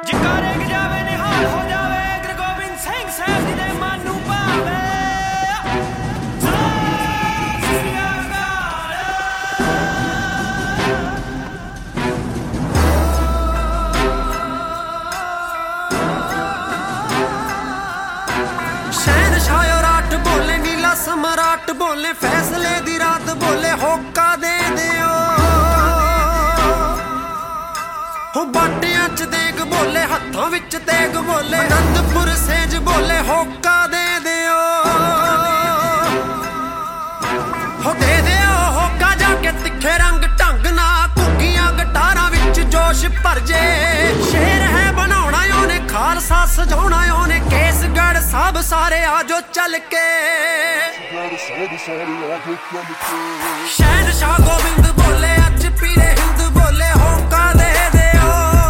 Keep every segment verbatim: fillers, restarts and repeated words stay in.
ਜਕਾਰੇ ਗ ਜਾਵੇ ਨਿਹਾਲ ਹੋ ਜਾਵੇ ਗੁਰੂ ਗੋਬਿੰਦ ਸਿੰਘ ਸਾਹਿਬ ਜੀ ਦੇ ਮਨ ਨੂੰ ਭਾਵੇ शहनशाह राठ बोले नीला सम्राट बोले फैसले दी रात बोले होका दे दियो हो बाटियां च देग बोले हत्थों विच तेग बोले आनंदपुर सेज बोले होका दे दियो हो दे दियो होका जाके तिखे रंग ढंग ना घुग्गियां गटारां विच जोश भर जे शेर है बनाउणा ओने खालसा सजाउणा ओने केसगढ़ साहब सारे आजो चल के शहनशाह गोबिंद बोले अज पीरे हिंद बोले होका दे दियो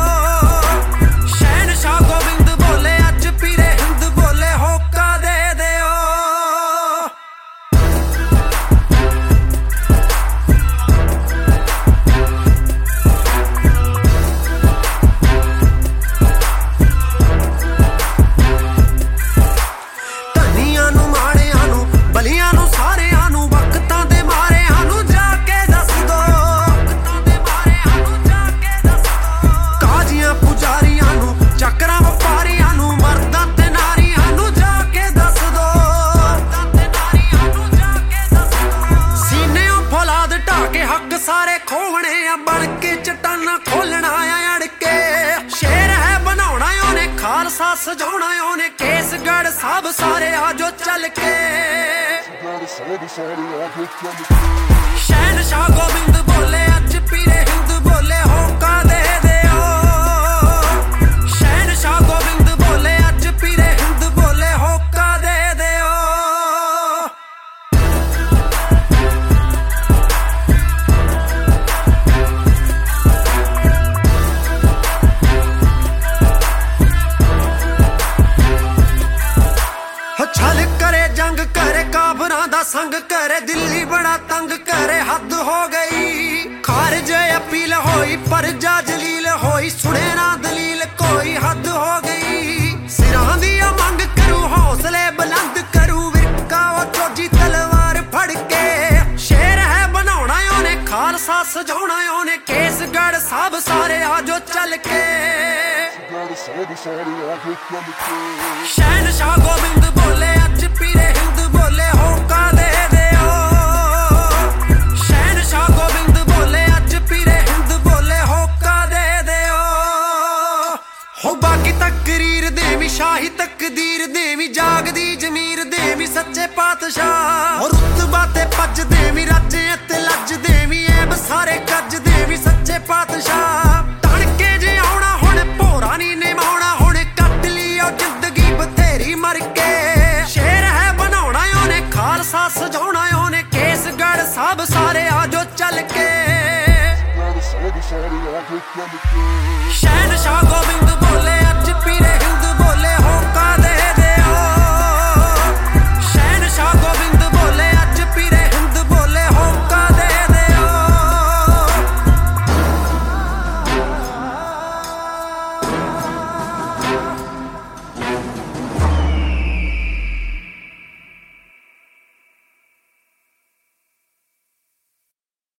शहनशाह गोबिंद बोले अज पीरे हिंद बोले होका दे दियो सारे खोवने बन के चटाना खोलना अड़ के शेर है बनाउणा ओने खालसा सजाउणा ओने केसगढ़ साहब सारे आजो चल के शहनशाह गोबिंद बोले अज पीरे हिंद बोले होका दे दियो शहनशाह गोबिंद बोले अज पीरे हिंद बोले होका दे दियो छल करे जंग करे काफरां दा संग करे दिल्ली बड़ा तंग करे हद हो गई खारज अपील होई परजा जलील होई सुने ना दलील कोई हद हो गई सिरां दी मंग करू हौसले बुलंद करू विरका ओ चोजी तलवार फड़ के शेर है बनाउणा ओने खालसा सजाउणा ओने केसगढ़ साहब सारे आजो चल के शहनशाह गोबिंद बोले अज पीरे हिंद बोले होका दे दियो शहनशाह गोबिंद बोले अज पीरे हिंद बोले होका दे दियो हो बाकी तकरीर देवी शाही तकदीर देवी जागदी जमीर देवी सच्चे पातशाह और रुतबा ते पज देवी राजे ते लज देवी ऐब सारे कज देवी सच्चे पातशाह तड़के जे आउणा हुण भोरा नी निभाउणा हुण कट लियो जिंदगी बथेरी मर के शेर है बनाउणा ओने खालसा सजाउणा ओने केसगढ़ साहब सारे आजो चल के शहनशाह गोबिंद बोले